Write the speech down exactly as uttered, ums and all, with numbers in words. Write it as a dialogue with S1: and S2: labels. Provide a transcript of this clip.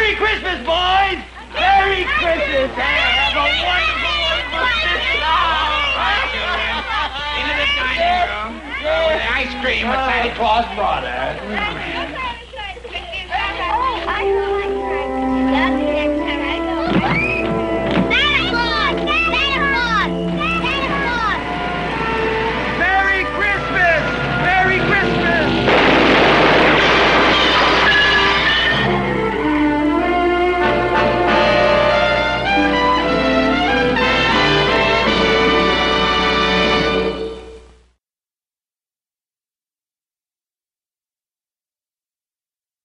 S1: Merry Christmas, boys! Merry Christmas! Have a wonderful, wonderful Christmas! All right, children. Into the dining room. With the ice cream what Santa Claus brought us.
S2: Oh, I like